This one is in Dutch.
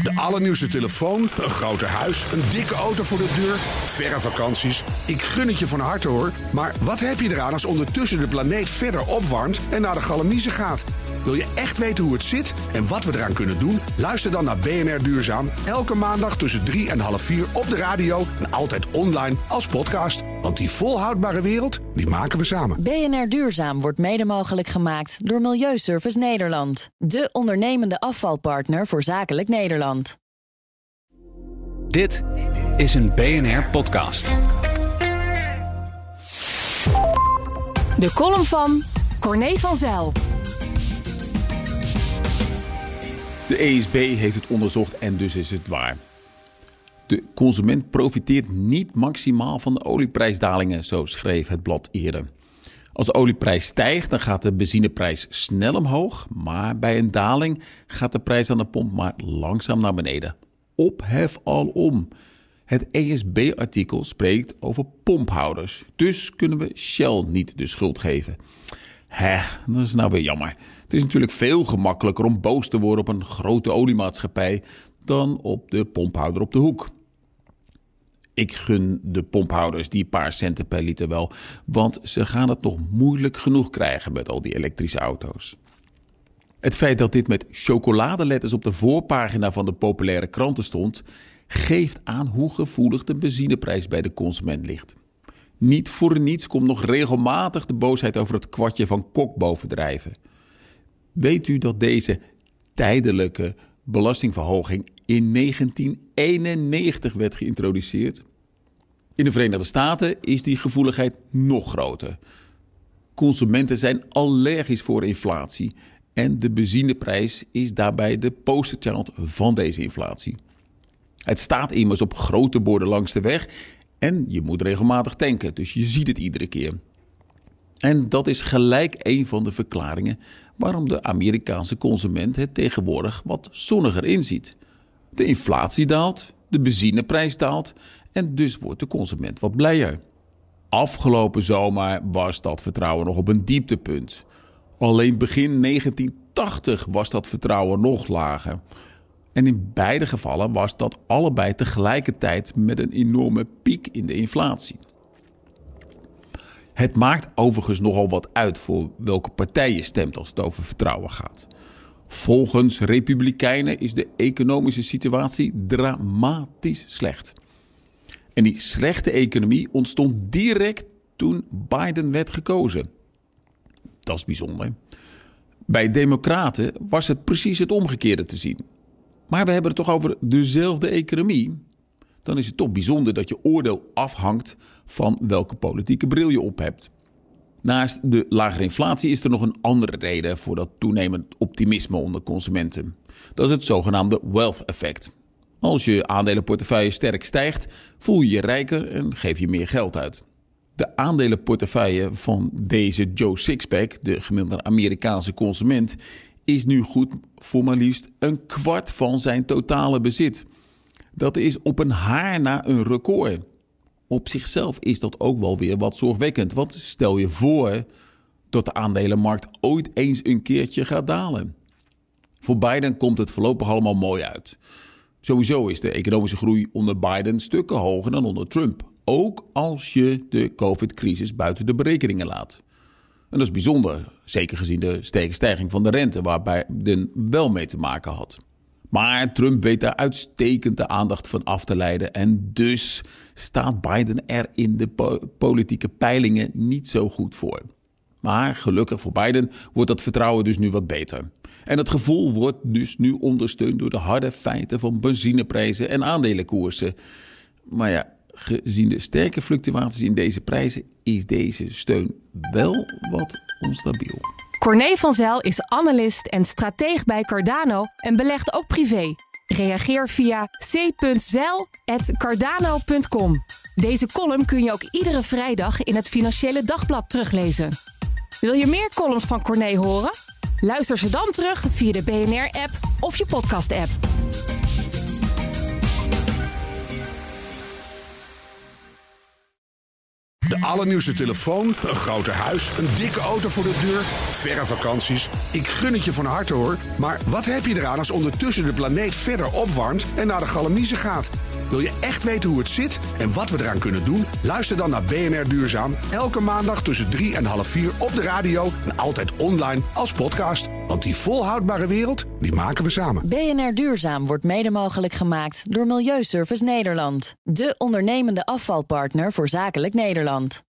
De allernieuwste telefoon, een groter huis, een dikke auto voor de deur, verre vakanties. Ik gun het je van harte hoor. Maar wat heb je eraan als ondertussen de planeet verder opwarmt en naar de galamiezen gaat? Wil je echt weten hoe het zit en wat we eraan kunnen doen? Luister dan naar BNR Duurzaam. Elke maandag tussen 3 en half 4 op de radio en altijd online als podcast. Want die volhoudbare wereld, die maken we samen. BNR Duurzaam wordt mede mogelijk gemaakt door Milieuservice Nederland. De ondernemende afvalpartner voor zakelijk Nederland. Dit is een BNR-podcast. De column van Corné van Zijl. De ESB heeft het onderzocht en dus is het waar. De consument profiteert niet maximaal van de olieprijsdalingen, zo schreef het blad eerder. Als de olieprijs stijgt, dan gaat de benzineprijs snel omhoog. Maar bij een daling gaat de prijs aan de pomp maar langzaam naar beneden. Ophef alom. Het ESB-artikel spreekt over pomphouders. Dus kunnen we Shell niet de schuld geven. Dat is nou weer jammer. Het is natuurlijk veel gemakkelijker om boos te worden op een grote oliemaatschappij dan op de pomphouder op de hoek. Ik gun de pomphouders die paar centen per liter wel, want ze gaan het nog moeilijk genoeg krijgen met al die elektrische auto's. Het feit dat dit met chocoladeletters op de voorpagina van de populaire kranten stond, geeft aan hoe gevoelig de benzineprijs bij de consument ligt. Niet voor niets komt nog regelmatig de boosheid over het kwartje van Kok bovendrijven. Weet u dat deze tijdelijke belastingverhoging in 1991 werd geïntroduceerd? In de Verenigde Staten is die gevoeligheid nog groter. Consumenten zijn allergisch voor inflatie en de benzineprijs is daarbij de posterchild van deze inflatie. Het staat immers op grote borden langs de weg en je moet regelmatig tanken, dus je ziet het iedere keer. En dat is gelijk een van de verklaringen waarom de Amerikaanse consument het tegenwoordig wat zonniger inziet. De inflatie daalt, de benzineprijs daalt en dus wordt de consument wat blijer. Afgelopen zomer was dat vertrouwen nog op een dieptepunt. Alleen begin 1980 was dat vertrouwen nog lager. En in beide gevallen was dat allebei tegelijkertijd met een enorme piek in de inflatie. Het maakt overigens nogal wat uit voor welke partij je stemt als het over vertrouwen gaat. Volgens Republikeinen is de economische situatie dramatisch slecht. En die slechte economie ontstond direct toen Biden werd gekozen. Dat is bijzonder. Bij Democraten was het precies het omgekeerde te zien. Maar we hebben het toch over dezelfde economie? Dan is het toch bijzonder dat je oordeel afhangt van welke politieke bril je op hebt. Naast de lagere inflatie is er nog een andere reden voor dat toenemend optimisme onder consumenten. Dat is het zogenaamde wealth effect. Als je aandelenportefeuille sterk stijgt, voel je je rijker en geef je meer geld uit. De aandelenportefeuille van deze Joe Sixpack, de gemiddelde Amerikaanse consument, is nu goed voor maar liefst 1/4 van zijn totale bezit. Dat is op een haar na een record. Op zichzelf is dat ook wel weer wat zorgwekkend. Want stel je voor dat de aandelenmarkt ooit eens een keertje gaat dalen. Voor Biden komt het voorlopig allemaal mooi uit. Sowieso is de economische groei onder Biden stukken hoger dan onder Trump. Ook als je de COVID-crisis buiten de berekeningen laat. En dat is bijzonder, zeker gezien de sterke stijging van de rente waar Biden wel mee te maken had. Maar Trump weet daar uitstekend de aandacht van af te leiden en dus staat Biden er in de politieke peilingen niet zo goed voor. Maar gelukkig voor Biden wordt dat vertrouwen dus nu wat beter. En het gevoel wordt dus nu ondersteund door de harde feiten van benzineprijzen en aandelenkoersen. Maar ja, gezien de sterke fluctuaties in deze prijzen is deze steun wel wat onstabiel. Corné van Zijl is analist en strateeg bij Cardano en belegt ook privé. Reageer via c.zijl@cardano.com. Deze column kun je ook iedere vrijdag in het Financiële Dagblad teruglezen. Wil je meer columns van Corné horen? Luister ze dan terug via de BNR-app of je podcast-app. De allernieuwste telefoon, een groter huis, een dikke auto voor de deur, verre vakanties. Ik gun het je van harte hoor. Maar wat heb je eraan als ondertussen de planeet verder opwarmt en naar de galamiezen gaat? Wil je echt weten hoe het zit en wat we eraan kunnen doen? Luister dan naar BNR Duurzaam. Elke maandag tussen 3 en half 4 op de radio en altijd online als podcast. Want die volhoudbare wereld, die maken we samen. BNR Duurzaam wordt mede mogelijk gemaakt door Milieuservice Nederland. De ondernemende afvalpartner voor Zakelijk Nederland.